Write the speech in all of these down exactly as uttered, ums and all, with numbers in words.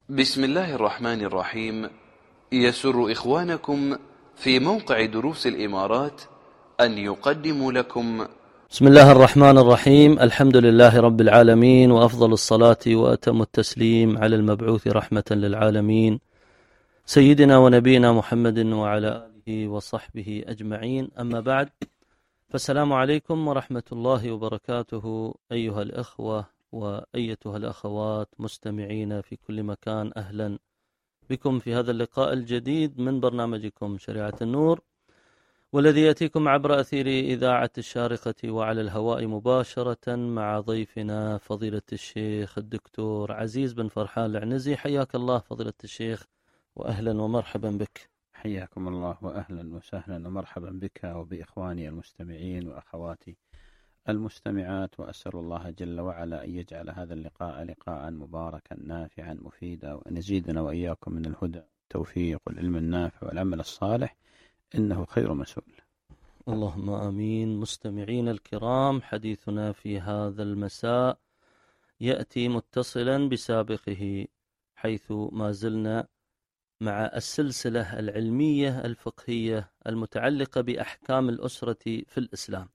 بسم الله الرحمن الرحيم. يسر إخوانكم في موقع دروس الإمارات أن يقدموا لكم بسم الله الرحمن الرحيم. الحمد لله رب العالمين، وأفضل الصلاة وأتم التسليم على المبعوث رحمة للعالمين سيدنا ونبينا محمد وعلى آله وصحبه أجمعين. أما بعد، فالسلام عليكم ورحمة الله وبركاته أيها الأخوة وأيتها الأخوات مستمعين في كل مكان. أهلا بكم في هذا اللقاء الجديد من برنامجكم شريعة النور، والذي يأتيكم عبر أثير إذاعة الشارقة وعلى الهواء مباشرة مع ضيفنا فضيلة الشيخ الدكتور عزيز بن فرحان العنزي. حياك الله فضيلة الشيخ، وأهلا ومرحبا بك. حياكم الله وأهلا وسهلا ومرحبا بك وبإخواني المستمعين وأخواتي المستمعات، وأسأل الله جل وعلا أن يجعل هذا اللقاء لقاء مباركا نافعا مفيدا، وأن يزيدنا وإياكم من الهدى والتوفيق والعلم النافع والعمل الصالح، إنه خير مسؤول. اللهم آمين. مستمعين الكرام، حديثنا في هذا المساء يأتي متصلا بسابقه، حيث ما زلنا مع السلسلة العلمية الفقهية المتعلقة بأحكام الأسرة في الإسلام.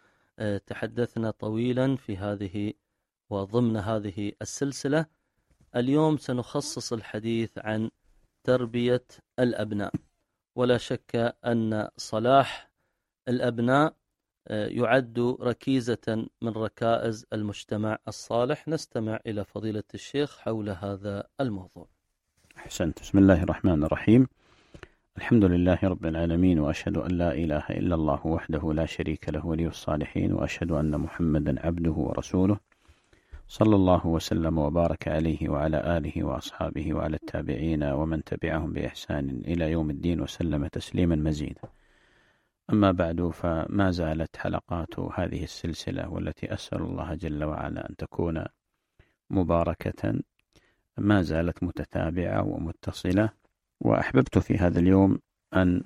تحدثنا طويلا في هذه وضمن هذه السلسلة. اليوم سنخصص الحديث عن تربية الأبناء، ولا شك أن صلاح الأبناء يعد ركيزة من ركائز المجتمع الصالح. نستمع إلى فضيلة الشيخ حول هذا الموضوع. أحسنت. بسم الله الرحمن الرحيم. الحمد لله رب العالمين، وأشهد أن لا إله إلا الله وحده لا شريك له ولي الصالحين، وأشهد أن محمدا عبده ورسوله صلى الله وسلم وبارك عليه وعلى آله وأصحابه وعلى التابعين ومن تبعهم بإحسان إلى يوم الدين وسلم تسليما مزيدا. أما بعد، فما زالت حلقات هذه السلسلة، والتي أسأل الله جل وعلا أن تكون مباركة، ما زالت متتابعة ومتصلة. وأحببت في هذا اليوم أن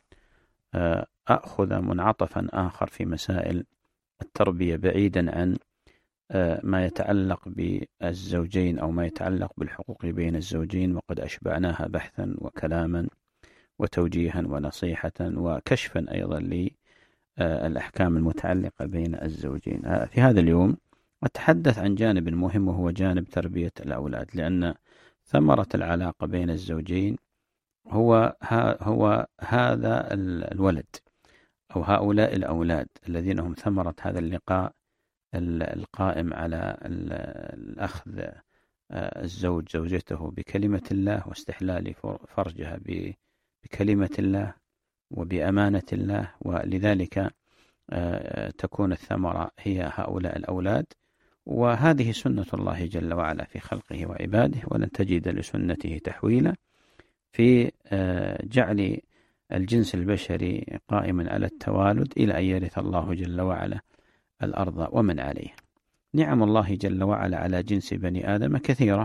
أخذ منعطفا آخر في مسائل التربية، بعيدا عن ما يتعلق بالزوجين أو ما يتعلق بالحقوق بين الزوجين، وقد أشبعناها بحثا وكلاما وتوجيها ونصيحة وكشفا أيضا للأحكام المتعلقة بين الزوجين. في هذا اليوم أتحدث عن جانب مهم، وهو جانب تربية الأولاد، لأن ثمرة العلاقة بين الزوجين هو هو هذا الولد أو هؤلاء الأولاد الذين هم ثمرة هذا اللقاء القائم على الأخذ الزوج زوجته بكلمة الله، واستحلال فرجها بكلمة الله وبأمانة الله، ولذلك تكون الثمرة هي هؤلاء الأولاد. وهذه سنة الله جل وعلا في خلقه وعباده، ولن تجد لسنته تحويلا في جعل الجنس البشري قائما على التوالد إلى أن يرث الله جل وعلا الأرض ومن عليها. نعم الله جل وعلا على جنس بني آدم كثيرة،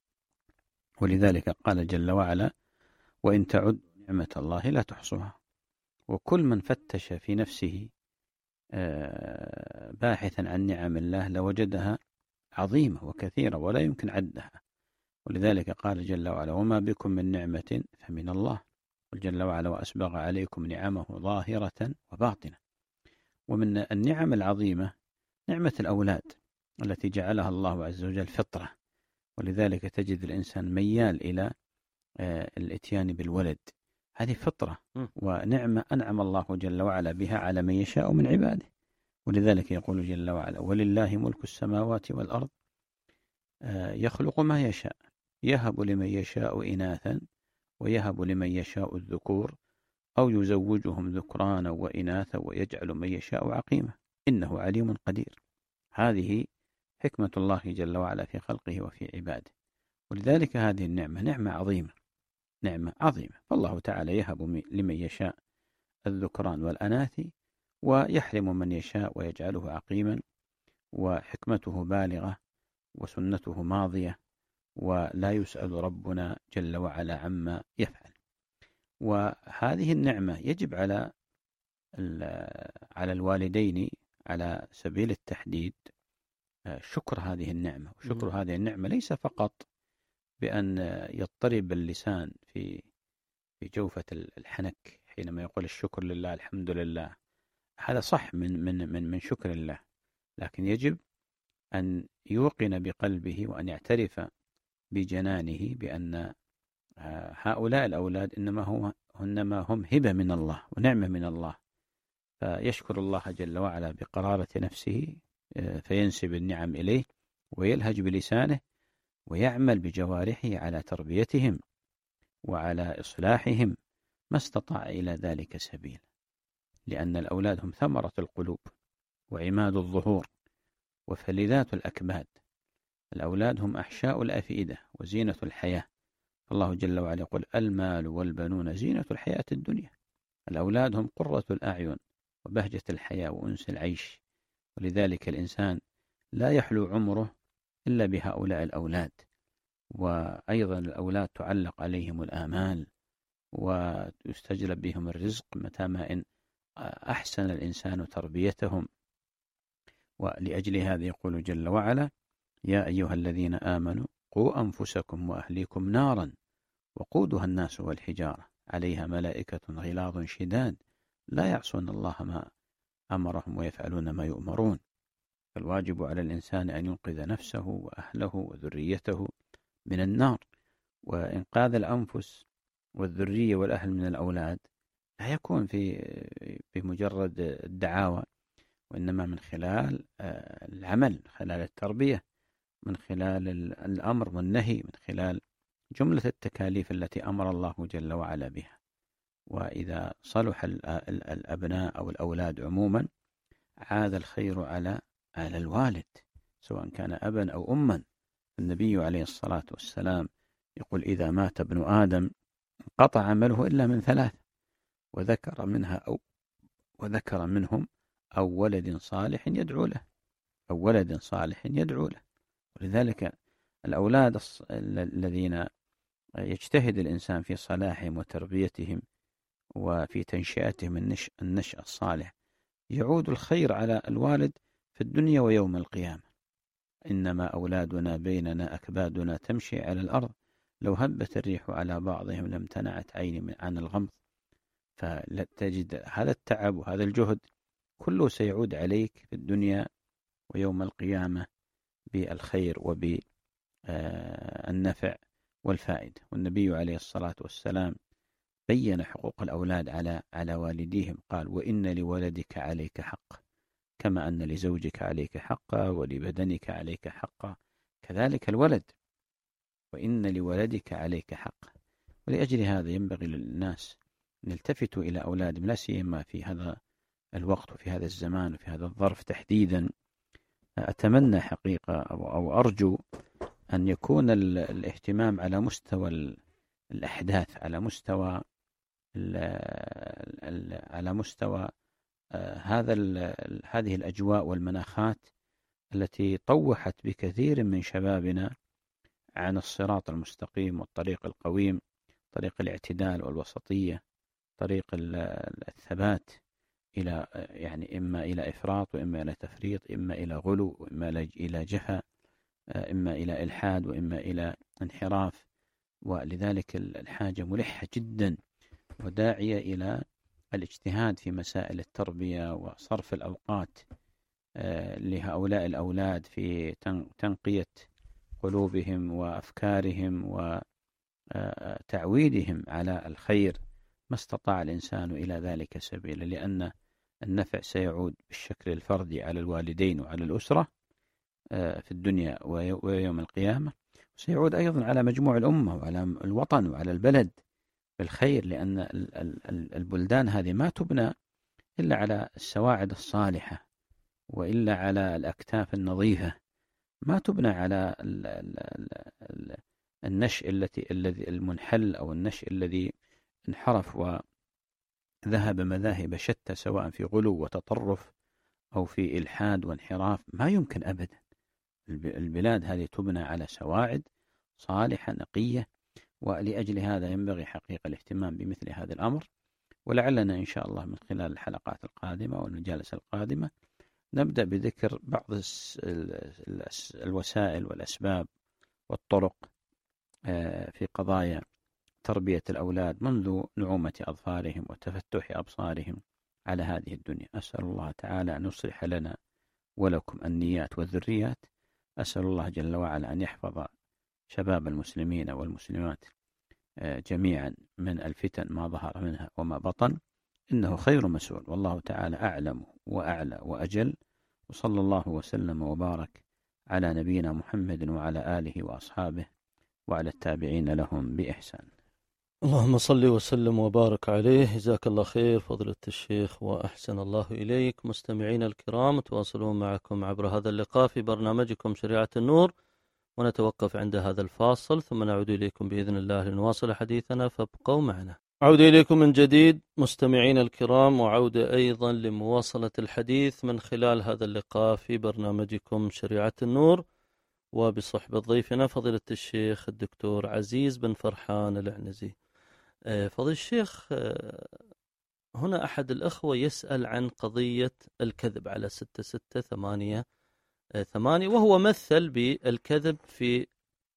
ولذلك قال جل وعلا: وإن تعد نعمة الله لا تحصوها. وكل من فتش في نفسه باحثا عن نعم الله لوجدها عظيمة وكثيرة ولا يمكن عدها. ولذلك قال جل وعلا: وما بكم من نعمة فمن الله. جل وعلا: وأسبغ عليكم نعمه ظاهرة وباطنة. ومن النعم العظيمة نعمة الأولاد التي جعلها الله عز وجل فطرة، ولذلك تجد الإنسان ميال إلى الاتيان بالولد. هذه فطرة ونعمة أنعم الله جل وعلا بها على من يشاء من عباده. ولذلك يقول جل وعلا: ولله ملك السماوات والأرض يخلق ما يشاء يهب لمن يشاء إناثا ويهب لمن يشاء الذكور أو يزوجهم ذكرانا وإناثا ويجعل من يشاء عقيما إنه عليم قدير. هذه حكمة الله جل وعلا في خلقه وفي عباده. ولذلك هذه النعمة نعمة عظيمة، نعمة عظيمة. فالله تعالى يهب لمن يشاء الذكران والأناث ويحرم من يشاء ويجعله عقيما، وحكمته بالغة وسنته ماضية، ولا يسأل ربنا جل وعلا عما يفعل. وهذه النعمة يجب على على الوالدين على سبيل التحديد شكر هذه النعمة. وشكر هذه النعمة ليس فقط بأن يضطرب اللسان في في جوفة الحنك حينما يقول الشكر لله الحمد لله. هذا صح من من من من شكر الله، لكن يجب أن يوقن بقلبه وأن يعترف بجنانه بأن هؤلاء الأولاد إنما هم إنما هم هبة من الله ونعمة من الله، فيشكر الله جل وعلا بقرارة نفسه، فينسب النعم إليه ويلهج بلسانه ويعمل بجوارحه على تربيتهم وعلى إصلاحهم ما استطاع إلى ذلك سبيل، لأن الأولاد هم ثمرة القلوب وعماد الظهور وفلذات الأكباد. الأولاد هم أحشاء الأفئدة وزينة الحياة. الله جل وعلا يقول المال والبنون زينة الحياة الدنيا. الأولاد هم قرة الأعين وبهجة الحياة وأنس العيش، ولذلك الإنسان لا يحلو عمره إلا بهؤلاء الأولاد. وأيضا الأولاد تعلق عليهم الآمال ويستجلب بهم الرزق متى ما إن أحسن الإنسان تربيتهم. ولأجل هذا يقول جل وعلا يا أيها الذين آمنوا قوا أنفسكم وأهليكم نارا وقودها الناس والحجارة عليها ملائكة غلاظ شداد لا يعصون الله ما أمرهم ويفعلون ما يؤمرون. فالواجب على الإنسان أن ينقذ نفسه وأهله وذريته من النار. وإنقاذ الأنفس والذرية والأهل من الأولاد لا يكون في بمجرد الدعاوى، وإنما من خلال العمل، من خلال التربية، من خلال الأمر والنهي، من خلال جملة التكاليف التي أمر الله جل وعلا بها. وإذا صلح الأبناء أو الأولاد عموما عاد الخير على على الوالد سواء كان أبا أو أما. النبي عليه الصلاة والسلام يقول إذا مات ابن آدم انقطع عمله إلا من ثلاث، وذكر منها أو وذكر منهم أو ولد صالح يدعو له أو ولد صالح يدعو له. ولذلك الأولاد الذين يجتهد الإنسان في صلاحهم وتربيتهم وفي تنشئتهم النشء النشأ الصالح يعود الخير على الوالد في الدنيا ويوم القيامة. إنما أولادنا بيننا أكبادنا تمشي على الأرض لو هبت الريح على بعضهم لم تنعت عيني عن الغمض. فلا تجد هذا التعب وهذا الجهد كله سيعود عليك في الدنيا ويوم القيامة بالخير وبالنفع والفائدة. والنبي عليه الصلاة والسلام بين حقوق الأولاد على على والديهم، قال وإن لولدك عليك حق كما أن لزوجك عليك حقا ولبدنك عليك حقا كذلك الولد وإن لولدك عليك حقا. ولأجل هذا ينبغي للناس أن يلتفتوا إلى أولادهم، لا سيما في هذا الوقت وفي هذا الزمان وفي هذا الظرف تحديدا. أتمنى حقيقة أو, أو أرجو أن يكون الاهتمام على مستوى الأحداث، على مستوى ال ال على مستوى هذا هذه الأجواء والمناخات التي طوحت بكثير من شبابنا عن الصراط المستقيم والطريق القويم، طريق الاعتدال والوسطية، طريق الثبات إلى يعني إما إلى إفراط وإما إلى تفريط، إما إلى غلو وإما إلى جفا، إما إلى إلحاد وإما إلى انحراف. ولذلك الحاجة ملحة جدا وداعية إلى الاجتهاد في مسائل التربية وصرف الأوقات لهؤلاء الأولاد في تنقية قلوبهم وأفكارهم وتعويدهم على الخير ما استطاع الإنسان إلى ذلك سبيلا، لأن النفع سيعود بالشكل الفردي على الوالدين وعلى الأسرة في الدنيا ويوم القيامة، وسيعود أيضا على مجموع الأمة وعلى الوطن وعلى البلد بالخير، لأن البلدان هذه ما تبنى إلا على السواعد الصالحة وإلا على الأكتاف النظيفة، ما تبنى على النشء التي الذي المنحل أو النشء الذي انحرف وذهب مذاهب شتى سواء في غلو وتطرف أو في إلحاد وانحراف. ما يمكن أبدا. البلاد هذه تبنى على سواعد صالحة نقية، ولأجل هذا ينبغي حقيقة الاهتمام بمثل هذا الأمر. ولعلنا إن شاء الله من خلال الحلقات القادمة والمجالس القادمة نبدأ بذكر بعض الوسائل والأسباب والطرق في قضايا تربية الأولاد منذ نعومة أظفارهم وتفتح أبصارهم على هذه الدنيا. أسأل الله تعالى أن يصلح لنا ولكم النيات والذريات. أسأل الله جل وعلا أن يحفظ شباب المسلمين والمسلمات جميعا من الفتن ما ظهر منها وما بطن، إنه خير مسؤول، والله تعالى أعلم وأعلى وأجل. وصلى الله وسلم وبارك على نبينا محمد وعلى آله وأصحابه وعلى التابعين لهم بإحسان. اللهم صل وسلم وبارك عليه. جزاك الله خير فضيلة الشيخ وأحسن الله إليك. مستمعين الكرام، تواصلون معكم عبر هذا اللقاء في برنامجكم شريعة النور، ونتوقف عند هذا الفاصل ثم نعود إليكم بإذن الله لنواصل حديثنا، فابقوا معنا. عودة إليكم من جديد مستمعين الكرام، وعودة أيضا لمواصلة الحديث من خلال هذا اللقاء في برنامجكم شريعة النور، وبصحبة ضيفنا فضيلة الشيخ الدكتور عزيز بن فرحان العنزي. فضيلة الشيخ، هنا أحد الأخوة يسأل عن قضية الكذب على ستة ستة ثمانية ثمانية، وهو مثل بالكذب في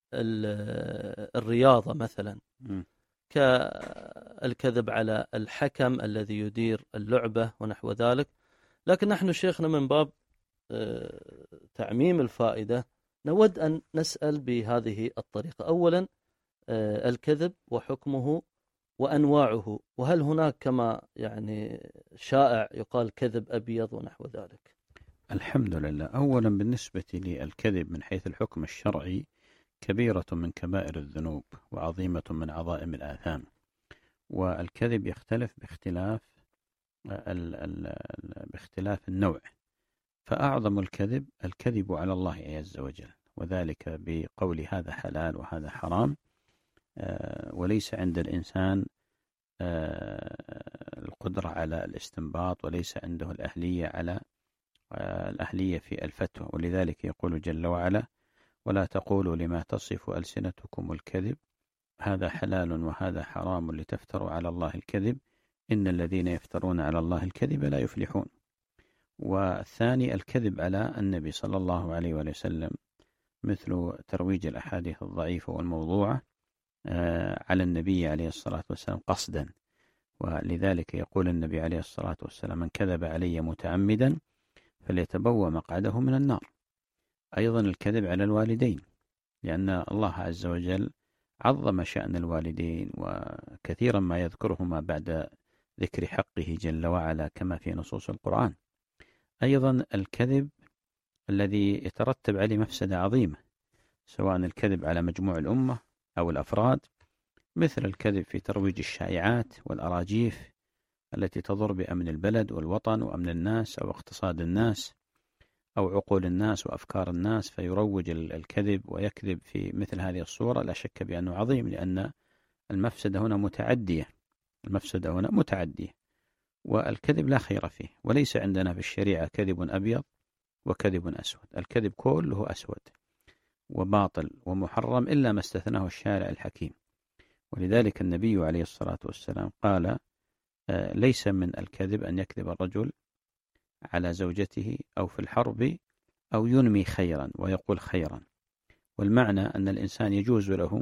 الرياضة مثلا م. كالكذب على الحكم الذي يدير اللعبة ونحو ذلك. لكن نحن شيخنا من باب تعميم الفائدة نود أن نسأل بهذه الطريقة. أولا، الكذب وحكمه وأنواعه، وهل هناك كما يعني شائع يقال كذب أبيض ونحو ذلك؟ الحمد لله. أولا بالنسبة للكذب من حيث الحكم الشرعي كبيرة من كبائر الذنوب وعظيمة من عظائم الآثام، والكذب يختلف باختلاف ال ال باختلاف النوع. فأعظم الكذب الكذب على الله عز وجل، وذلك بقول هذا حلال وهذا حرام، وليس عند الإنسان القدرة على الاستنباط، وليس عنده الأهلية على الأهلية في الفتوى. ولذلك يقول جل وعلا: ولا تقولوا لما تصف ألسنتكم الكذب هذا حلال وهذا حرام لتفتروا على الله الكذب إن الذين يفترون على الله الكذب لا يفلحون. والثاني الكذب على النبي صلى الله عليه وسلم، مثل ترويج الأحاديث الضعيفة والموضوعة على النبي عليه الصلاة والسلام قصدا. ولذلك يقول النبي عليه الصلاة والسلام: من كذب علي متعمدا فليتبوأ مقعده من النار. أيضا الكذب على الوالدين، لأن الله عز وجل عظم شأن الوالدين، وكثيرا ما يذكرهما بعد ذكر حقه جل وعلا كما في نصوص القرآن. أيضا الكذب الذي يترتب عليه مفسدة عظيمة، سواء الكذب على مجموع الأمة أو الأفراد، مثل الكذب في ترويج الشائعات والأراجيف التي تضر بأمن البلد والوطن وأمن الناس أو اقتصاد الناس أو عقول الناس وأفكار الناس، فيروج الكذب ويكذب في مثل هذه الصورة. لا شك بأنه عظيم، لأن المفسدة هنا متعدية المفسدة هنا متعدية والكذب لا خير فيه. وليس عندنا في الشريعة كذب أبيض وكذب أسود، الكذب كله أسود وباطل ومحرم إلا ما استثناه الشارع الحكيم. ولذلك النبي عليه الصلاة والسلام قال: ليس من الكذب أن يكذب الرجل على زوجته أو في الحرب أو ينمي خيرا ويقول خيرا. والمعنى أن الإنسان يجوز له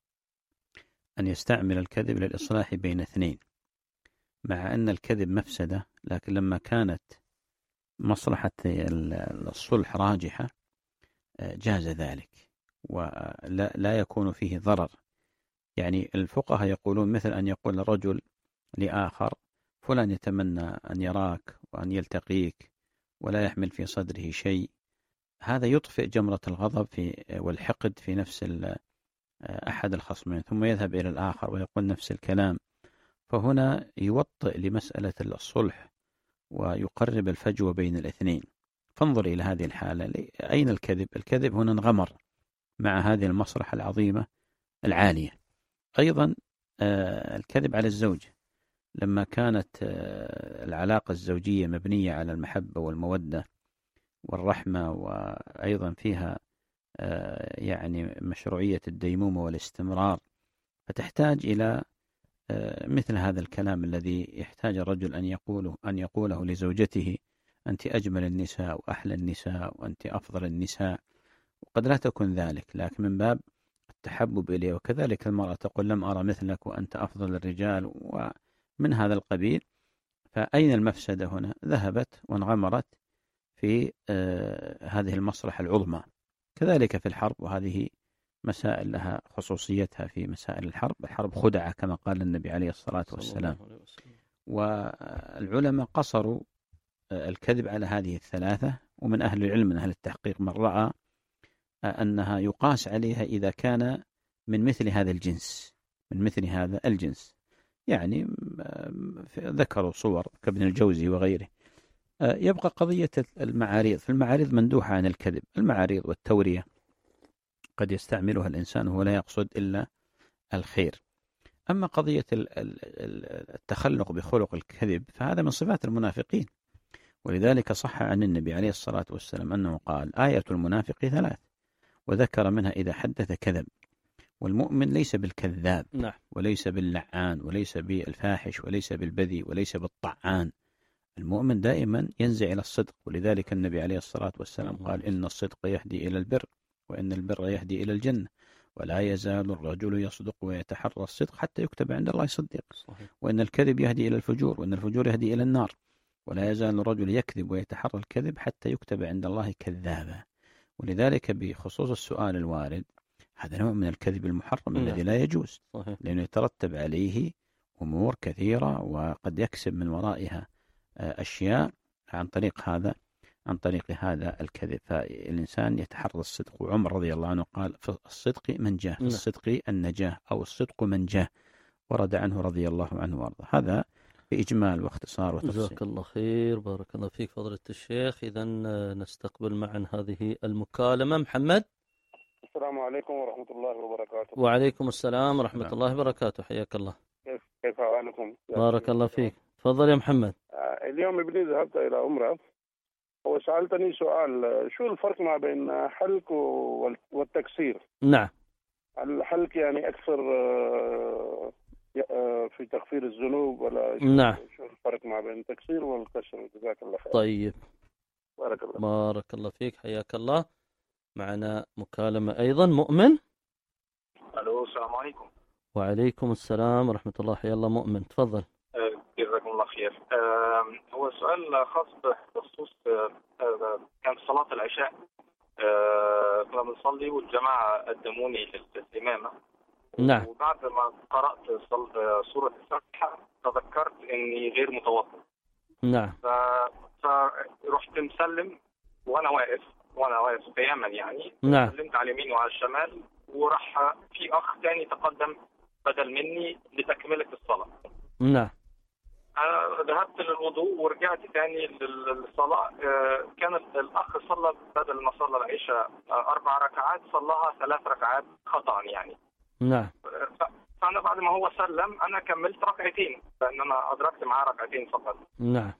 أن يستعمل الكذب للإصلاح بين اثنين، مع أن الكذب مفسدة، لكن لما كانت مصلحة الصلح راجحة جاز ذلك ولا لا يكون فيه ضرر. يعني الفقهاء يقولون مثل أن يقول الرجل لآخر: فلان يتمنى أن يراك وأن يلتقيك ولا يحمل في صدره شيء، هذا يطفئ جمرة الغضب في والحقد في نفس أحد الخصمين، ثم يذهب إلى الآخر ويقول نفس الكلام. فهنا يوطئ لمسألة الصلح ويقرب الفجوة بين الاثنين. فانظر إلى هذه الحالة، أين الكذب؟ الكذب هنا انغمر مع هذه المصلحة العظيمة العالية. أيضا الكذب على الزوج، لما كانت العلاقة الزوجية مبنية على المحبة والمودة والرحمة، وأيضا فيها يعني مشروعية الديمومة والاستمرار، فتحتاج إلى مثل هذا الكلام الذي يحتاج الرجل أن يقوله أن يقوله لزوجته: أنت أجمل النساء وأحلى النساء وأنت أفضل النساء. وقد لا تكون ذلك، لكن من باب والتحبب إليه، وكذلك المرأة تقول لم أرى مثلك وأنت أفضل الرجال ومن هذا القبيل. فأين المفسدة هنا؟ ذهبت وانغمرت في آه هذه المصلحة العظمى. كذلك في الحرب، وهذه مسائل لها خصوصيتها في مسائل الحرب. الحرب خدعة كما قال النبي عليه الصلاة والسلام، والعلماء قصروا الكذب على هذه الثلاثة، ومن أهل العلم من أهل التحقيق من رأى أنها يقاس عليها إذا كان من مثل هذا الجنس، من مثل هذا الجنس يعني ذكروا صور كابن الجوزي وغيره. يبقى قضية المعاريض، في المعاريض مندوحة عن الكذب. المعاريض والتورية قد يستعملها الإنسان وهو لا يقصد إلا الخير. أما قضية التخلق بخلق الكذب فهذا من صفات المنافقين، ولذلك صح عن النبي عليه الصلاة والسلام أنه قال آية المنافق ثلاث، وذكر منها إذا حدث كذب. والمؤمن ليس بالكذاب، نعم. وليس باللعان، وليس بالفاحش، وليس بالبذي، وليس بالطعان. المؤمن دائما ينزع إلى الصدق، ولذلك النبي عليه الصلاة والسلام قال إن الصدق يهدي إلى البر، وإن البر يهدي إلى الجنة، ولا يزال الرجل يصدق ويتحرى الصدق حتى يكتب عند الله صديق. وإن الكذب يهدي إلى الفجور، وإن الفجور يهدي إلى النار، ولا يزال الرجل يكذب ويتحرى الكذب حتى يكتب عند الله كذابا. ولذلك بخصوص السؤال الوارد، هذا نوع من الكذب المحرم الذي لا يجوز، صحيح. لأنه يترتب عليه أمور كثيرة، وقد يكسب من ورائها أشياء عن طريق هذا عن طريق هذا الكذب. فالإنسان يتحرى الصدق. وعمر رضي الله عنه قال في الصدق منجاه، في الصدق النجاه، أو الصدق منجاه، ورد عنه رضي الله عنه وارضاه. هذا بإجمال واختصار وتفصيل. جزاك الله خير، بارك الله فيك فضيلة الشيخ. إذا نستقبل معا هذه المكالمة. محمد. السلام عليكم ورحمة الله وبركاته. وعليكم السلام ورحمة الله وبركاته، حياك الله. كيف كيف أحوالكم؟ بارك الله فيك، تفضل يا محمد. اليوم ابني ذهبت إلى عمرة وسألتني سؤال، شو الفرق ما بين حلق والتكسير؟ نعم. الحلق يعني أكثر في تغفير الذنوب ولا شو؟ نعم. شو الفرق ما بين التكسير والكسر؟ جزاك الله خير. طيب، بارك الله بارك الله فيك، حياك الله. معنا مكالمة أيضا. مؤمن. ألو، السلام عليكم. وعليكم السلام ورحمة الله. حيا الله مؤمن، تفضل. جزاكم الله خير. هو سؤال خاص بخصوص كان في صلاة العشاء، كنا بنصلي والجماعة قدموني للإمامة. نعم. وبعد ما قرأت سورة الفاتحة تذكرت إني غير متوضئ. نعم. فرحت مسلم وأنا واقف وأنا واقف قياما يعني. نعم. سلمت على اليمين وعلى الشمال، وراح في أخ ثاني تقدم بدل مني لتكملة الصلاة. نعم. أنا ذهبت للوضوء ورجعت ثاني للصلاة. كان الأخ صلى بدل ما صلى العشاء أربع ركعات صلاها ثلاث ركعات خطأ يعني. نعم. فأنا بعد ما هو سلم أنا كملت ركعتين، لأن أنا أدركت معاه ركعتين فقط. نعم.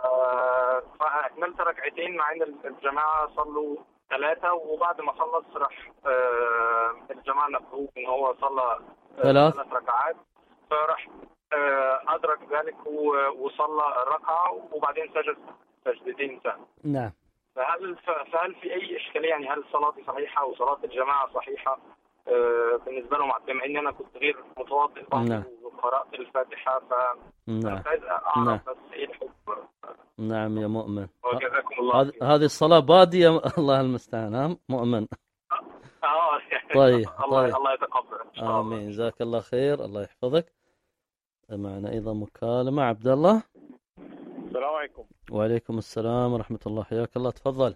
فأكملت ركعتين مع أن الجماعة صلوا ثلاثة، وبعد ما خلص راح الجماعة نبهوه إن هو صلى ثلاث ركعات، فراح أدرك ذلك وصلى الركعة وبعدين سجد سجدتين سهل. نعم. فهل فهل في أي إشكالية يعني؟ هل صلاتي صحيحة وصلاة الجماعة صحيحة بالنسبة لهم، بما إن أنا كنت غير متوضئ نعم. وقرأت الفاتحة؟ ف نعم. عايز أعرف نعم. بس إيه الحكم. نعم يا مؤمن. وجزاكم الله هذه هذه الصلاة بادية، الله المستعان. ها مؤمن. آه طيب. الله طيب. الله يتقبل إن شاء الله. آمين، جزاك الله خير، الله يحفظك. معنا أيضا مكالمة. عبد الله. السلام عليكم. وعليكم السلام ورحمة الله، حياك الله، تفضل.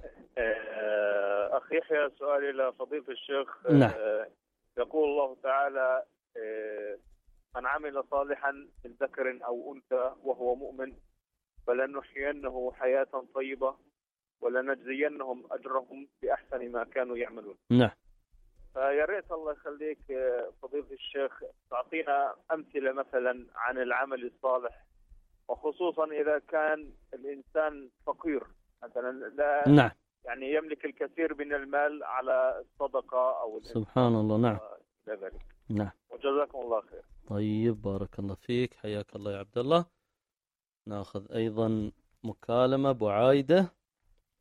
أخ يحيى، سؤالي لفضيلة الشيخ. نعم. يقول الله تعالى من عمل صالحا من ذكر أو أنثى وهو مؤمن فلنحيينه حياة طيبة ولنجزينهم أجرهم بأحسن ما كانوا يعملون. نعم. فيا ريت الله يخليك فضيلة الشيخ تعطينا أمثلة مثلا عن العمل الصالح، وخصوصا إذا كان الإنسان فقير مثلا، لا نعم. يعني يملك الكثير من المال على الصدقة أو سبحان الله. نعم. إلى ذلك. نعم. وجزاكم الله خير. طيب، بارك الله فيك، حياك الله يا عبد الله. ناخذ أيضا مكالمة. أبو عايدة.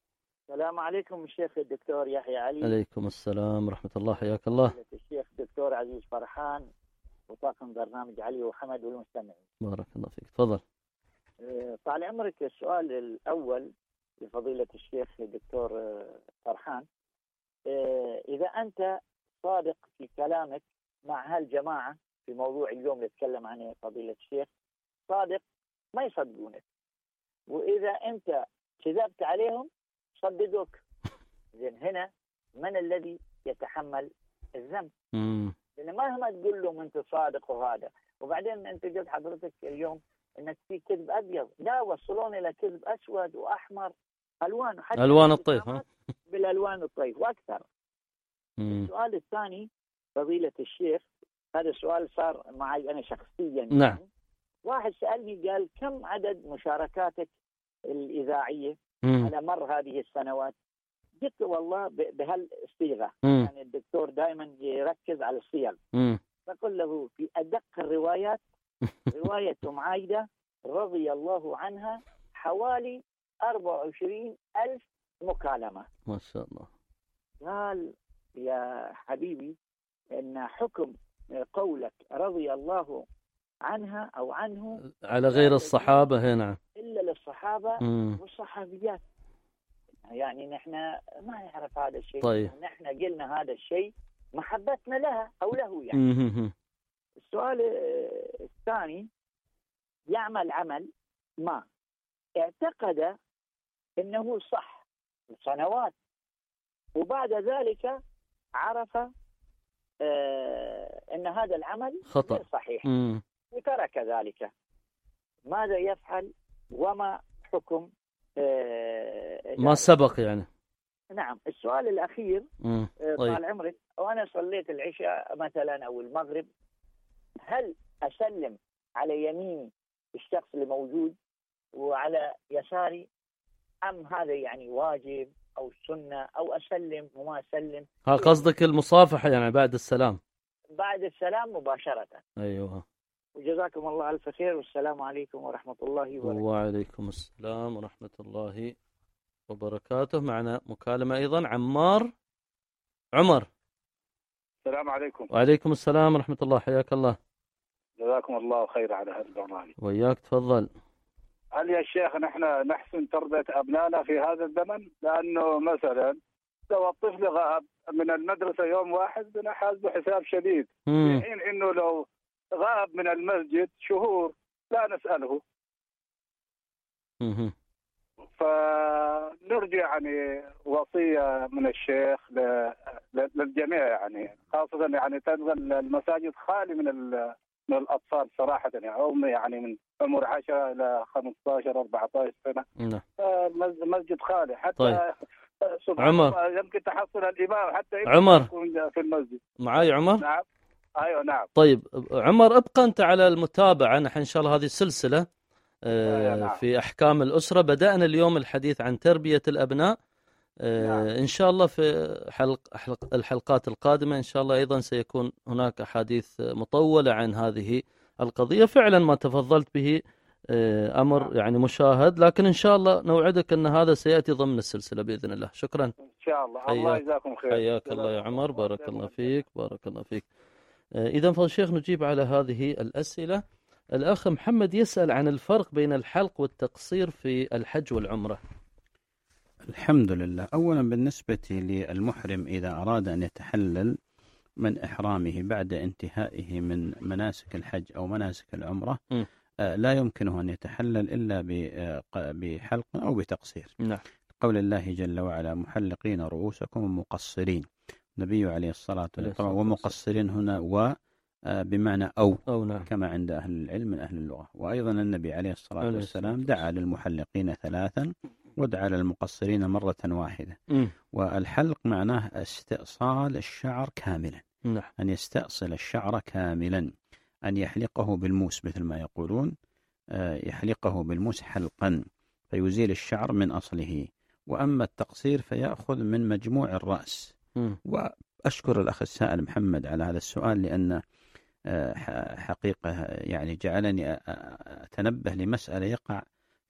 السلام عليكم الشيخ الدكتور يحيى علي. عليكم السلام ورحمة الله، حياك الله. الشيخ الدكتور عزيز فرحان وطاقم برنامج علي وحمد والمستمعين. بارك الله فيك، تفضل. طال عمرك، السؤال الأول لفضيلة الشيخ الدكتور فرحان، إذا أنت صادق في كلامك مع هالجماعة في موضوع اليوم نتكلم عنه فضيلة الشيخ، صادق ما يصدقونك، وإذا أنت كذبت عليهم صدقوك. زين، هنا من الذي يتحمل الذنب؟ لأن مهما تقول لهم أنت صادق وهذا، وبعدين أنت قلت حضرتك اليوم أنك في كذب أبيض، لا، وصلون إلى كذب أسود وأحمر، ألوان، حتى ألوان الطيف، ها؟ بالألوان الطيف وأكثر. مم. السؤال الثاني فضيلة الشيخ، هذا السؤال صار معي أنا شخصيا. نعم. واحد سألني قال كم عدد مشاركاتك الإذاعية مم. على مر هذه السنوات؟ قلت والله بهالصيغة، يعني الدكتور دائما يركز على الصيغ. فقل له في أدق الروايات رواية معايدة رضي الله عنها حوالي أربعة وعشرين ألف مكالمة. ما شاء الله. قال يا حبيبي إن حكم قولك رضي الله عنها أو عنه على غير الصحابة هنا إلا للصحابة مم. والصحابيات، يعني نحن ما نعرف هذا الشيء. طيب. نحن قلنا هذا الشيء محبتنا لها أو له يعني. مم. السؤال الثاني، يعمل عمل ما اعتقد انه صح سنوات، وبعد ذلك عرف آه ان هذا العمل خطأ غير صحيح مم. وترك ذلك، ماذا يفعل وما حكم آه ما سبق يعني؟ نعم. السؤال الأخير، مم. آه طيب. طال عمرك، وأنا صليت العشاء مثلا أو المغرب، هل أسلم على يميني الشخص اللي موجود وعلى يساري، أم هذا يعني واجب أو سنة، أو أسلم وما أسلم؟ ها قصدك المصافحة يعني بعد السلام؟ بعد السلام مباشرة. أيوه. وجزاكم الله ألف خير، والسلام عليكم ورحمة الله وبركاته. وعليكم السلام ورحمة الله وبركاته. معنا مكالمة أيضا. عمار عمر. السلام عليكم. وعليكم السلام ورحمة الله، حياك الله. جزاكم الله خير على هذا البرنامج. وياك، تفضل. هل يا شيخ نحن نحسن تربية أبنائنا في هذا الزمن؟ لأنه مثلا لو الطفل غاب من المدرسة يوم واحد بنحاسبه حساب شديد، في حين إنه لو غاب من المسجد شهور لا نسأله. مم. فنرجع يعني وصية من الشيخ للجميع، يعني خاصة يعني تبقى المساجد خالي من من الأطفال صراحة، يعني أو يعني من عمر عشرة إلى خمسة عشر أربعة عشر سنة. نعم. المسجد خالي حتى. طيب. سبحان عمر. الله يمكن تحصل الإمام حتى عمر في المسجد. معاي عمر؟ نعم. أيوة نعم. طيب عمر، ابقى أنت على المتابعة. نحن إن شاء الله هذه السلسلة أيوة نعم. في أحكام الأسرة. بدأنا اليوم الحديث عن تربية الأبناء. نعم. إن شاء الله في حلق, حلق الحلقات القادمة إن شاء الله أيضا سيكون هناك أحاديث مطولة عن هذه القضية. فعلا ما تفضلت به أمر نعم. يعني مشاهد، لكن إن شاء الله نوعدك أن هذا سيأتي ضمن السلسلة بإذن الله. شكرا. إن شاء الله. الله يجزاكم خير. حياك الله يا عمر، بارك الله فيك، بارك الله فيك. إذا فضل الشيخ نجيب على هذه الأسئلة. الأخ محمد يسأل عن الفرق بين الحلق والتقصير في الحج والعمرة. الحمد لله. أولا بالنسبة للمحرم إذا أراد أن يتحلل من إحرامه بعد انتهائه من مناسك الحج أو مناسك العمرة م. لا يمكنه أن يتحلل إلا بحلق أو بتقصير. نعم. قول الله جل وعلا محلقين رؤوسكم مقصرين. النبي عليه الصلاة والسلام ومقصرين هنا و بمعنى أو, أو نعم. كما عند أهل العلم من أهل اللغة. وأيضا النبي عليه الصلاة والسلام دعا للمحلقين ثلاثا ودعا للمقصرين مرة واحدة. م. والحلق معناه استئصال الشعر كاملا. نعم. أن يستأصل الشعر كاملا، أن يحلقه بالموس مثل ما يقولون، يحلقه بالموس حلقا فيزيل الشعر من أصله. وأما التقصير فيأخذ من مجموع الرأس. م. وأشكر الأخ السائل محمد على هذا السؤال، لأن حقيقة يعني جعلني أتنبه لمسألة يقع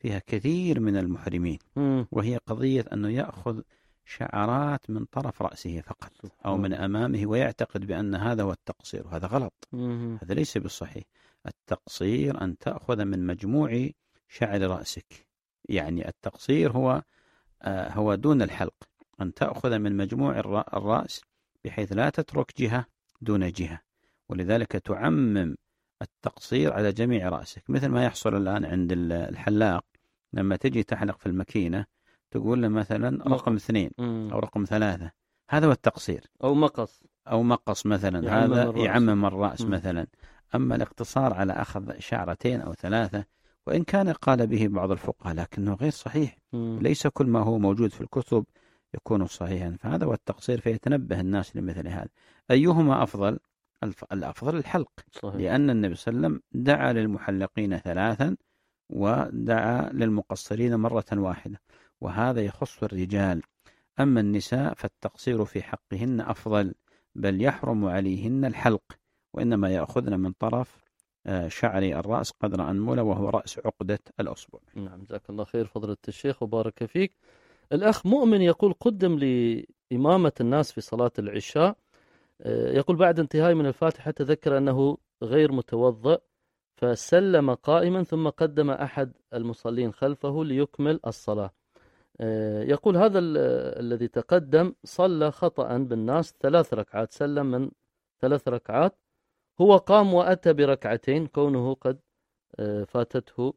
فيها كثير من المحرمين، وهي قضية أنه يأخذ شعرات من طرف رأسه فقط أو من أمامه ويعتقد بأن هذا هو التقصير، وهذا غلط. هذا ليس بالصحيح. التقصير أن تأخذ من مجموع شعر رأسك، يعني التقصير هو آه هو دون الحلق، أن تأخذ من مجموع الرأس بحيث لا تترك جهة دون جهة، ولذلك تعمم التقصير على جميع رأسك، مثل ما يحصل الآن عند الحلاق لما تجي تحلق في الماكينة تقول له مثلا رقم اثنين أو رقم ثلاثة، هذا هو التقصير. أو مقص أو مقص مثلا، يعمم هذا الرأس. يعمم الرأس مم. مثلا. أما الاقتصار على أخذ شعرتين أو ثلاثة، وإن كان قال به بعض الفقهاء لكنه غير صحيح. مم. ليس كل ما هو موجود في الكتب يكون صحيحا، فهذا هو التقصير. فيتنبه الناس لمثل هذا. أيهما أفضل؟ الأفضل الحلق، صحيح. لأن النبي صلى الله عليه وسلم دعا للمحلقين ثلاثا ودعا للمقصرين مرة واحدة، وهذا يخص الرجال. أما النساء فالتقصير في حقهن أفضل، بل يحرم عليهن الحلق، وإنما يأخذن من طرف شعر الرأس قدر أنملة، وهو رأس عقدة الأصبع. نعم، جزاك الله خير فضيلة الشيخ وبارك فيك. الأخ مؤمن يقول: قدم لإمامة الناس في صلاة العشاء، يقول بعد انتهاء من الفاتحة تذكر أنه غير متوضئ فسلم قائما ثم قدم أحد المصلين خلفه ليكمل الصلاة. يقول هذا الذي تقدم صلى خطأ بالناس ثلاث ركعات، سلم من ثلاث ركعات، هو قام وأتى بركعتين كونه قد فاتته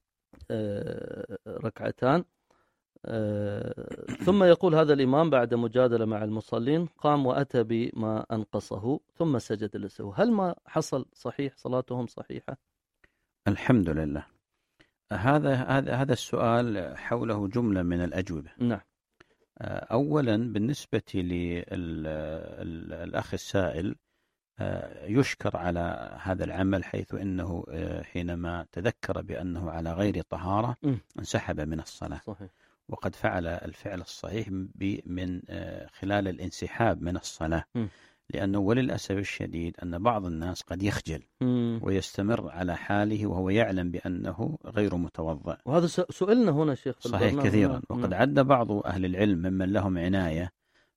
ركعتان. ثم يقول هذا الإمام بعد مجادلة مع المصلين قام وأتى بما أنقصه ثم سجد للسهو. هل ما حصل صحيح؟ صلاتهم صحيحة؟ الحمد لله. هذا هذا هذا السؤال حوله جملة من الأجوبة. نعم. أولا بالنسبة للأخ السائل، يشكر على هذا العمل، حيث أنه حينما تذكر بأنه على غير طهارة انسحب من الصلاة. صحيح. وقد فعل الفعل الصحيح من خلال الانسحاب من الصلاة. م. لأنه وللأسف الشديد أن بعض الناس قد يخجل م. ويستمر على حاله وهو يعلم بأنه غير متوضئ. وهذا سؤلنا هنا شيخ في صحيح كثيرا. وقد عد بعض أهل العلم ممن لهم عناية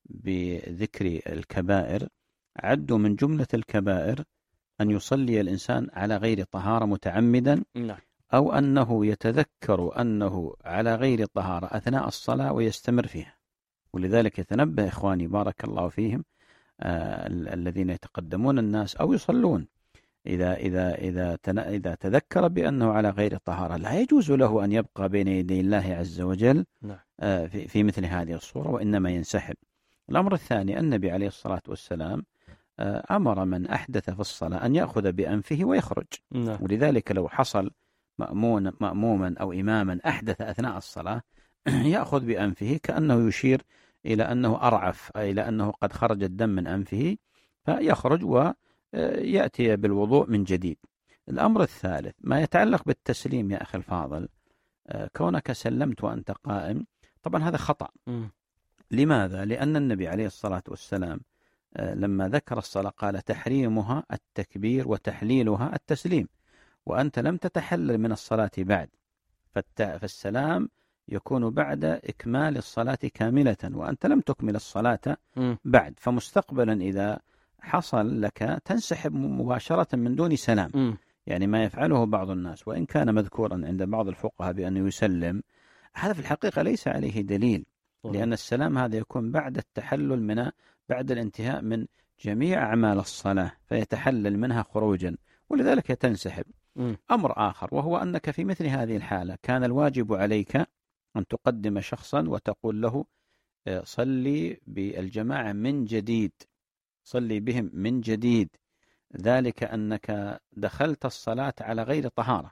بذكر الكبائر، عدوا من جملة الكبائر أن يصلي الإنسان على غير طهارة متعمدا، نعم. أو أنه يتذكر أنه على غير طهارة أثناء الصلاة ويستمر فيها. ولذلك يتنبه إخواني بارك الله فيهم آه الذين يتقدمون الناس أو يصلون، إذا إذا إذا إذا تذكر بأنه على غير طهارة لا يجوز له أن يبقى بين يدي الله عز وجل آه في, في مثل هذه الصورة، وإنما ينسحب. الأمر الثاني، النبي عليه الصلاة والسلام آه أمر من أحدث في الصلاة أن يأخذ بأنفه ويخرج. نعم. ولذلك لو حصل مأمون مأموما أو إماما أحدث أثناء الصلاة يأخذ بأنفه كأنه يشير إلى أنه أرعف، أي إلى أنه قد خرج الدم من أنفه، فيخرج ويأتي بالوضوء من جديد. الأمر الثالث ما يتعلق بالتسليم يا أخي الفاضل، كونك سلمت وأنت قائم، طبعا هذا خطأ. م. لماذا؟ لأن النبي عليه الصلاة والسلام لما ذكر الصلاة قال تحريمها التكبير وتحليلها التسليم، وأنت لم تتحلل من الصلاة بعد، فالسلام يكون بعد إكمال الصلاة كاملة، وأنت لم تكمل الصلاة بعد. فمستقبلا إذا حصل لك تنسحب مباشرة من دون سلام، م. يعني ما يفعله بعض الناس، وإن كان مذكورا عند بعض الفقهاء بأنه يسلم، هذا في الحقيقة ليس عليه دليل، لأن السلام هذا يكون بعد التحلل من بعد الانتهاء من جميع أعمال الصلاة، فيتحلل منها خروجا، ولذلك تنسحب. م. أمر آخر، وهو أنك في مثل هذه الحالة كان الواجب عليك أن تقدم شخصا وتقول له صلي بالجماعة من جديد، صلي بهم من جديد، ذلك أنك دخلت الصلاة على غير طهارة.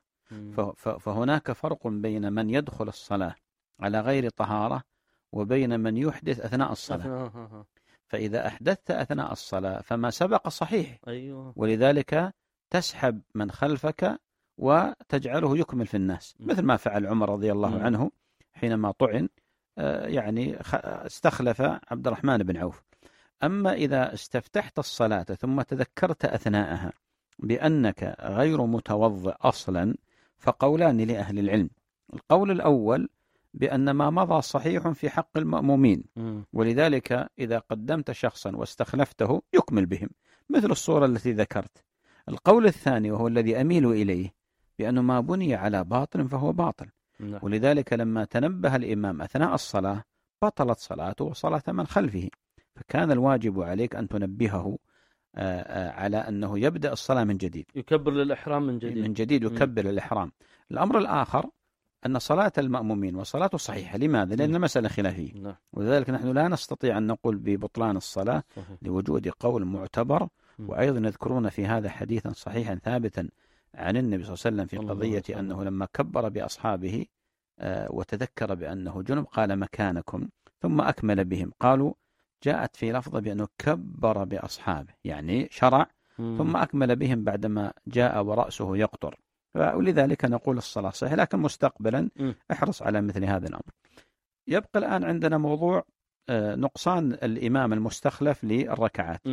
فهناك فرق بين من يدخل الصلاة على غير طهارة وبين من يحدث أثناء الصلاة. فإذا أحدثت أثناء الصلاة فما سبق صحيح، أيوة. ولذلك تسحب من خلفك وتجعله يكمل في الناس، مثل ما فعل عمر رضي الله م. عنه حينما طعن، يعني استخلف عبد الرحمن بن عوف. أما إذا استفتحت الصلاة ثم تذكرت أثناءها بأنك غير متوضئ أصلا، فقولان لأهل العلم. القول الأول بأن ما مضى صحيح في حق المأمومين، ولذلك إذا قدمت شخصا واستخلفته يكمل بهم، مثل الصورة التي ذكرت. القول الثاني وهو الذي أميل إليه بأنه ما بني على باطل فهو باطل، ولذلك لما تنبه الإمام أثناء الصلاة بطلت صلاته وصلاة من خلفه، فكان الواجب عليك أن تنبهه على أنه يبدأ الصلاة من جديد، يكبر للإحرام من جديد من جديد يكبر للإحرام. الأمر الآخر أن صلاة المأمومين وصلاته صحيحة. لماذا؟ لأن المسألة خلافية، نعم. ولذلك نحن لا نستطيع أن نقول ببطلان الصلاة صحيح. لوجود قول معتبر، وأيضا يذكرون في هذا حديثا صحيحا ثابتا عن النبي صلى الله عليه وسلم في قضية أنه لما كبر بأصحابه وتذكر بأنه جنب قال مكانكم ثم أكمل بهم. قالوا جاءت في لفظة بأنه كبر بأصحابه، يعني شرع ثم أكمل بهم بعدما جاء ورأسه يقطر. ولذلك نقول الصلاة صحيحة، لكن مستقبلا احرص على مثل هذا الأمر. يبقى الآن عندنا موضوع نقصان الإمام المستخلف للركعات.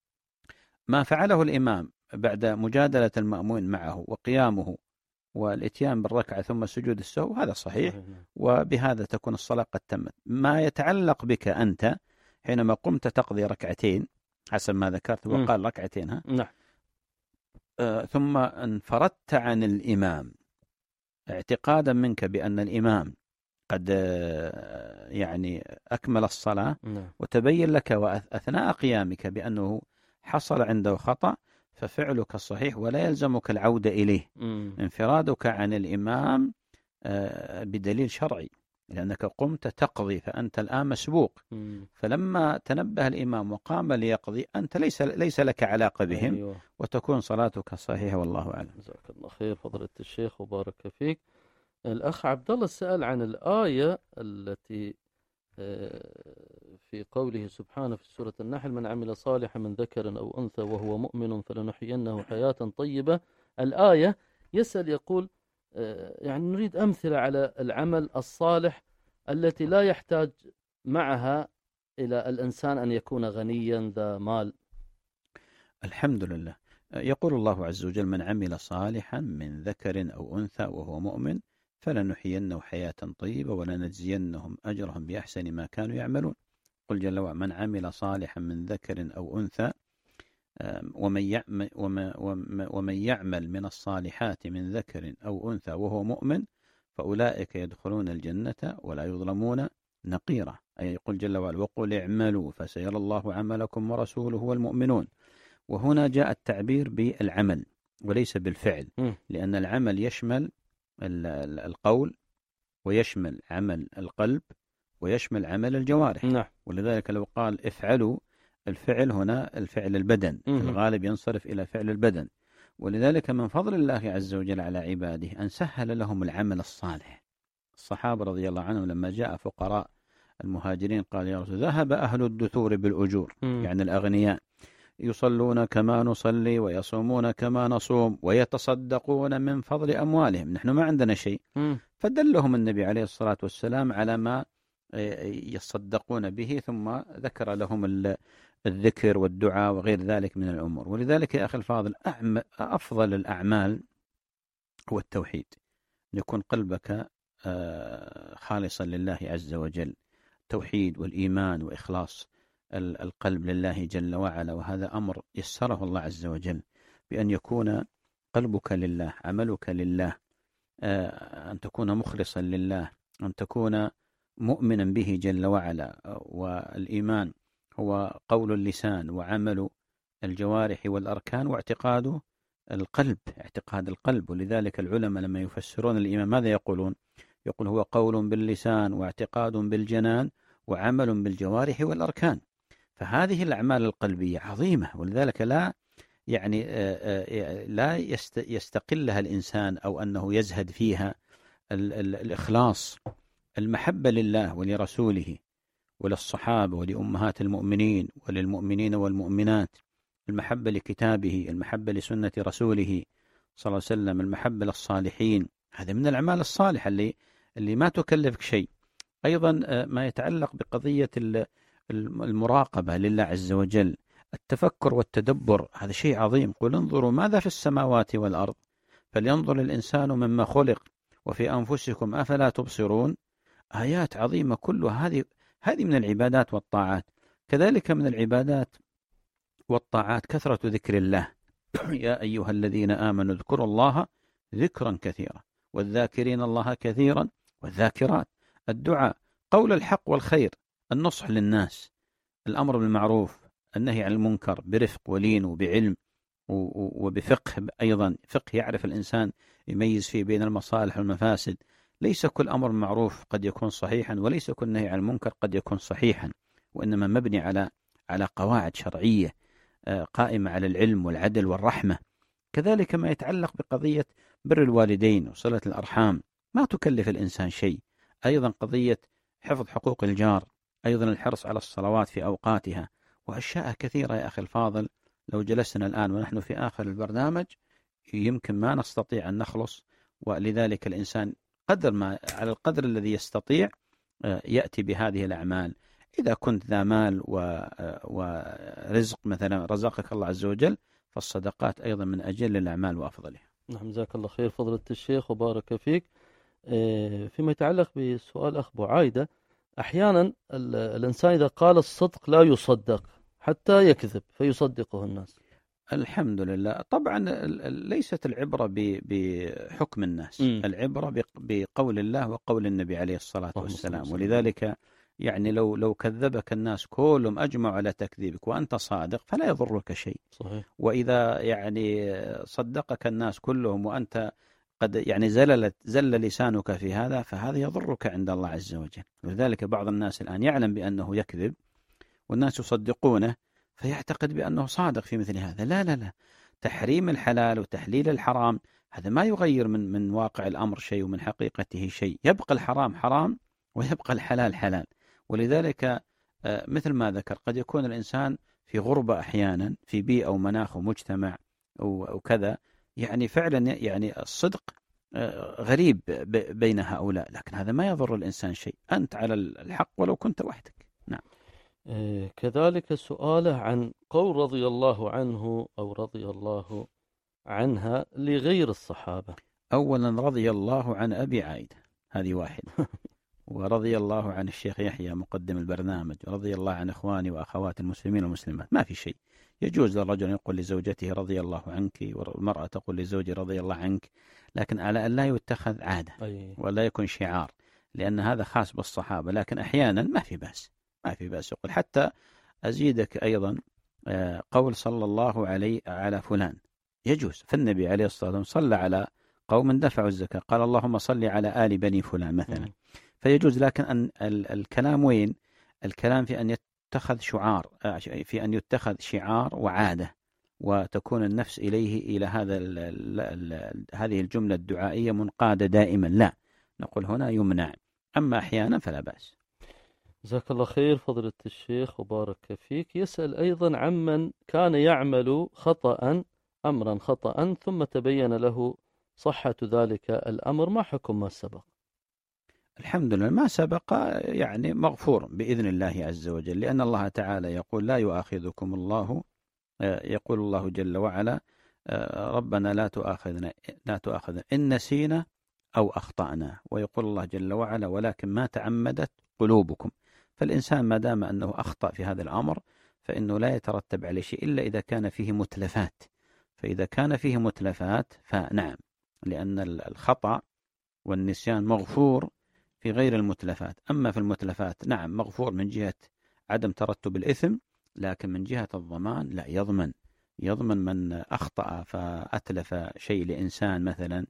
ما فعله الإمام بعد مجادلة المأمون معه وقيامه والاتيان بالركعة ثم سجود السهو هذا صحيح، وبهذا تكون الصلاة قد تمت. ما يتعلق بك أنت حينما قمت تقضي ركعتين حسب ما ذكرت وقال ركعتين ها نعم آه ثم انفردت عن الإمام اعتقادا منك بأن الإمام قد آه يعني أكمل الصلاة نعم. وتبين لك أثناء قيامك بأنه حصل عنده خطأ، ففعلك صحيح ولا يلزمك العودة إليه. مم. انفرادك عن الإمام آه بدليل شرعي، لأنك قمت تقضي فأنت الآن مسبوق. مم. فلما تنبه الإمام وقام ليقضي أنت ليس ليس لك علاقة بهم. أيوة. وتكون صلاتك صحيحة والله أعلم. جزاك الله خير فضيلة الشيخ وبارك فيك. الأخ عبد الله سأل عن الآية التي في قوله سبحانه في سورة النحل: من عمل صالحا من ذكر أو أنثى وهو مؤمن فلنحيينه حياة طيبة. الآية يسأل يقول يعني نريد أمثلة على العمل الصالح التي لا يحتاج معها إلى الإنسان أن يكون غنيا ذا مال. الحمد لله. يقول الله عز وجل: من عمل صالحا من ذكر أو أنثى وهو مؤمن فلنحيينه حياة طيبة ولنجزينهم أجرهم بأحسن ما كانوا يعملون. قل جل وعلا: من عمل صالحا من ذكر أو أنثى ومن يعمل, ومن يعمل من الصالحات من ذكر أو أنثى وهو مؤمن فأولئك يدخلون الجنة ولا يظلمون نقيرا. أي يقول جل وعلا: وقل اعملوا فسيرى الله عملكم ورسوله والمؤمنون. وهنا جاء التعبير بالعمل وليس بالفعل، لأن العمل يشمل القول ويشمل عمل القلب ويشمل عمل الجوارح. نعم. ولذلك لو قال افعلوا، الفعل هنا الفعل البدن، في الغالب ينصرف إلى فعل البدن. ولذلك من فضل الله عز وجل على عباده أن سهل لهم العمل الصالح. الصحابة رضي الله عنهم لما جاء فقراء المهاجرين قال: يا رسول ذهب أهل الدثور بالأجور، م. يعني الأغنياء يصلون كما نصلي ويصومون كما نصوم ويتصدقون من فضل أموالهم، نحن ما عندنا شيء. م. فدلهم النبي عليه الصلاة والسلام على ما يصدقون به، ثم ذكر لهم الذكر والدعاء وغير ذلك من الأمور. ولذلك يا أخي الفاضل أفضل الأعمال هو التوحيد، يكون قلبك خالصا لله عز وجل، توحيد والإيمان وإخلاص القلب لله جل وعلا. وهذا أمر يسره الله عز وجل بأن يكون قلبك لله، عملك لله، أن تكون مخلصا لله، أن تكون مؤمنا به جل وعلا. والإيمان هو قول اللسان وعمل الجوارح والأركان واعتقاد القلب، اعتقاد القلب. ولذلك العلماء لما يفسرون الإيمان ماذا يقولون؟ يقول هو قول باللسان واعتقاد بالجنان وعمل بالجوارح والأركان. فهذه الأعمال القلبية عظيمة، ولذلك لا يعني لا يستقلها الإنسان أو أنه يزهد فيها. الإخلاص، المحبة لله ولرسوله وللصحابة ولأمهات المؤمنين وللمؤمنين والمؤمنات، المحبة لكتابه، المحبة لسنة رسوله صلى الله عليه وسلم، المحبة للصالحين، هذا من الأعمال الصالحة اللي اللي ما تكلفك شيء. أيضا ما يتعلق بقضية المراقبة لله عز وجل، التفكر والتدبر، هذا شيء عظيم. قل انظروا ماذا في السماوات والأرض فلينظر الإنسان مما خلق وفي أنفسكم أفلا تبصرون، آيات عظيمة كلها. هذه هذه من العبادات والطاعات. كذلك من العبادات والطاعات كثرة ذكر الله. يا أيها الذين آمنوا اذكروا الله ذكرا كثيرا والذاكرين الله كثيرا والذاكرات. الدعاء، قول الحق والخير، النصح للناس، الأمر بالمعروف، النهي عن المنكر برفق ولين وبعلم وبفقه أيضا. فقه يعرف الإنسان يميز فيه بين المصالح والمفاسد. ليس كل أمر معروف قد يكون صحيحا، وليس كل نهي عن المنكر قد يكون صحيحا، وإنما مبني على على قواعد شرعية قائمة على العلم والعدل والرحمة. كذلك ما يتعلق بقضية بر الوالدين وصلة الأرحام، ما تكلف الإنسان شيء. أيضا قضية حفظ حقوق الجار، أيضا الحرص على الصلوات في أوقاتها، وأشياء كثيرة يا أخي الفاضل. لو جلسنا الآن ونحن في آخر البرنامج يمكن ما نستطيع أن نخلص. ولذلك الإنسان قدر ما على القدر الذي يستطيع يأتي بهذه الأعمال. إذا كنت ذا مال ورزق مثلا رزقك الله عز وجل، فالصدقات أيضا من أجل الأعمال وأفضلها. نعم، جزاك الله خير فضيلة الشيخ وبارك فيك. فيما يتعلق بسؤال أخ بعايدة، أحيانا الإنسان إذا قال الصدق لا يصدق حتى يكذب فيصدقه الناس. الحمد لله. طبعا ليست العبرة بحكم الناس، م. العبرة بقول الله وقول النبي عليه الصلاة والسلام. ولذلك يعني لو لو كذبك الناس كلهم أجمعوا على تكذيبك وأنت صادق فلا يضرك شيء. صحيح. وإذا يعني صدقك الناس كلهم وأنت قد يعني زللت زل لسانك في هذا، فهذا يضرك عند الله عز وجل. ولذلك بعض الناس الآن يعلم بأنه يكذب والناس يصدقونه فيعتقد بأنه صادق في مثل هذا. لا لا لا، تحريم الحلال وتحليل الحرام هذا ما يغير من من واقع الأمر شيء ومن حقيقته شيء. يبقى الحرام حرام ويبقى الحلال حلال. ولذلك مثل ما ذكر قد يكون الإنسان في غربة أحيانا، في بيئة أو مناخ ومجتمع أو كذا، يعني فعلا يعني الصدق غريب بين هؤلاء، لكن هذا ما يضر الإنسان شيء. أنت على الحق ولو كنت وحدك. نعم. كذلك سؤاله عن قول رضي الله عنه أو رضي الله عنها لغير الصحابة. أولا رضي الله عن أبي عايدة، هذه واحد. ورضي الله عن الشيخ يحيى مقدم البرنامج، ورضي الله عن إخواني وأخوات المسلمين والمسلمات. ما في شيء. يجوز للرجل يقول لزوجته رضي الله عنك، والمرأة تقول لزوجها رضي الله عنك، لكن على أن لا يتخذ عادة ولا يكون شعار، لأن هذا خاص بالصحابة. لكن أحيانا ما في بأس، ما في بأس يقول. حتى أزيدك أيضا قول صلى الله عليه على فلان يجوز. فالنبي عليه الصلاة والسلام صلى على قوم دفعوا الزكاة، قال اللهم صل على آل بني فلان مثلا. م. فيجوز. لكن أن الكلام وين؟ الكلام في أن يتخذ شعار، في أن يتخذ شعار وعادة، وتكون النفس إليه إلى هذا ال ال ال هذه الجملة الدعائية منقادة دائما. لا، نقول هنا يمنع، أما أحيانا فلا بأس. جزاك الله خير فضيلة الشيخ وبارك فيك. يسأل أيضا عمن كان يعمل خطأ أمرا خطأ ثم تبين له صحة ذلك الأمر، ما حكم ما سبق؟ الحمد لله، ما سبق يعني مغفور بإذن الله عز وجل، لأن الله تعالى يقول لا يؤاخذكم الله، يقول الله جل وعلا ربنا لا تؤاخذنا لا تؤاخذنا إن نسينا أو أخطأنا، ويقول الله جل وعلا ولكن ما تعمدت قلوبكم. فالإنسان ما دام أنه أخطأ في هذا الأمر فإنه لا يترتب عليه شيء إلا إذا كان فيه متلفات. فإذا كان فيه متلفات فنعم، لأن الخطأ والنسيان مغفور في غير المتلفات. أما في المتلفات نعم مغفور من جهة عدم ترتب الإثم، لكن من جهة الضمان لا، يضمن يضمن من أخطأ فأتلف شيء لإنسان مثلا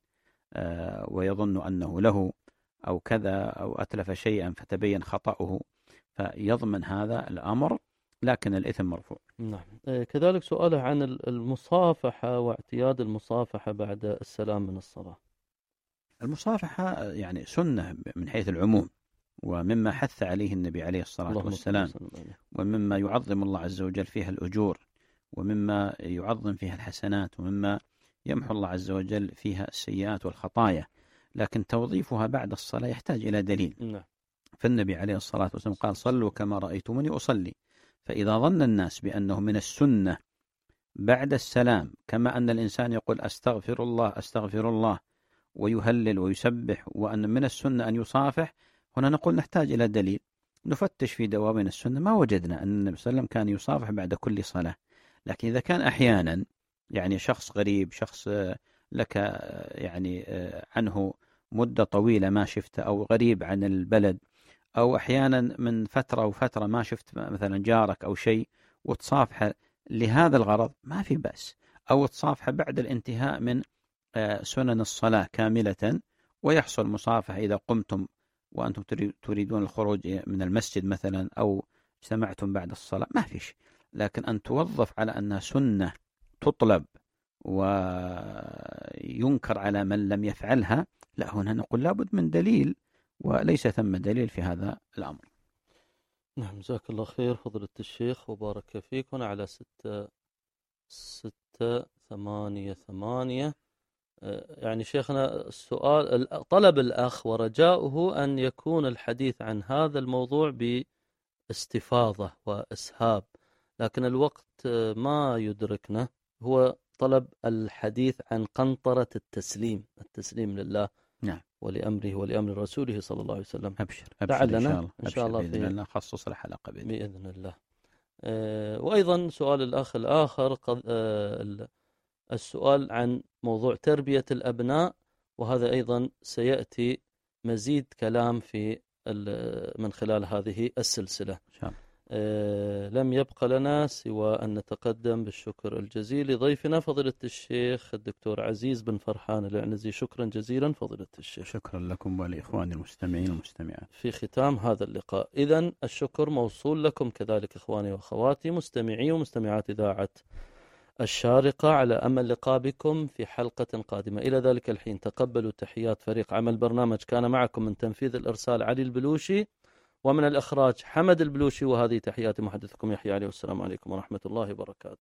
ويظن أنه له أو كذا، أو أتلف شيئا فتبين خطأه، فيضمن هذا الأمر، لكن الإثم مرفوع. نعم. كذلك سؤاله عن المصافحة واعتياد المصافحة بعد السلام من الصلاة. المصافحة يعني سنة من حيث العموم، ومما حث عليه النبي عليه الصلاة والسلام، ومما يعظم الله عز وجل فيها الأجور، ومما يعظم فيها الحسنات، ومما يمحو الله عز وجل فيها السيئات والخطايا. لكن توظيفها بعد الصلاة يحتاج إلى دليل. نعم. فالنبي عليه الصلاة والسلام قال صلوا كما رأيتموني أصلي. فإذا ظن الناس بأنه من السنة بعد السلام، كما أن الإنسان يقول أستغفر الله أستغفر الله ويهلل ويسبح وأن من السنة أن يصافح، هنا نقول نحتاج إلى دليل. نفتش في دواوين السنة ما وجدنا أن النبي صلى الله عليه وسلم كان يصافح بعد كل صلاة. لكن إذا كان أحيانا يعني شخص غريب، شخص لك يعني عنه مدة طويلة ما شفته، أو غريب عن البلد، أو أحيانا من فترة وفترة ما شفت مثلا جارك أو شيء وتصافحه لهذا الغرض، ما في بأس. أو تصافحه بعد الانتهاء من سنن الصلاة كاملة، ويحصل مصافحة إذا قمتم وأنتم تريدون الخروج من المسجد مثلا، أو اجتمعتم بعد الصلاة، ما فيش. لكن أن توظف على أنها سنة تطلب وينكر على من لم يفعلها، لا، هنا نقول لابد من دليل، وليس ثم دليل في هذا الأمر. نعم، جزاك الله خير فضيلة الشيخ وبارك فيك. هنا على ستة ستة ثمانية ثمانية يعني شيخنا السؤال طلب الأخ ورجاؤه أن يكون الحديث عن هذا الموضوع باستفاضة وإسهاب، لكن الوقت ما يدركنا. هو طلب الحديث عن قنطرة التسليم، التسليم لله نعم ولأمره ولأمر رسوله صلى الله عليه وسلم. أبشر أبشر إن شاء الله, إن شاء الله بإذن الله خصص الحلقة بإذن, بإذن الله. أه وأيضا سؤال الأخ الآخر قد أه السؤال عن موضوع تربية الأبناء، وهذا أيضا سيأتي مزيد كلام في من خلال هذه السلسلة إن شاء الله. أه لم يبق لنا سوى أن نتقدم بالشكر الجزيل لضيفنا فضيلة الشيخ الدكتور عزيز بن فرحان العنزي. شكرا جزيلا فضيلة الشيخ. شكرا لكم ولإخواني المستمعين والمستمعات. في ختام هذا اللقاء إذن الشكر موصول لكم كذلك إخواني وأخواتي مستمعي ومستمعات إذاعة الشارقة، على أمل لقاء بكم في حلقة قادمة. إلى ذلك الحين تقبلوا تحيات فريق عمل برنامج. كان معكم من تنفيذ الإرسال علي البلوشي، ومن الإخراج حمد البلوشي، وهذه تحيات محدثكم يحيى علي، والسلام عليكم ورحمة الله وبركاته.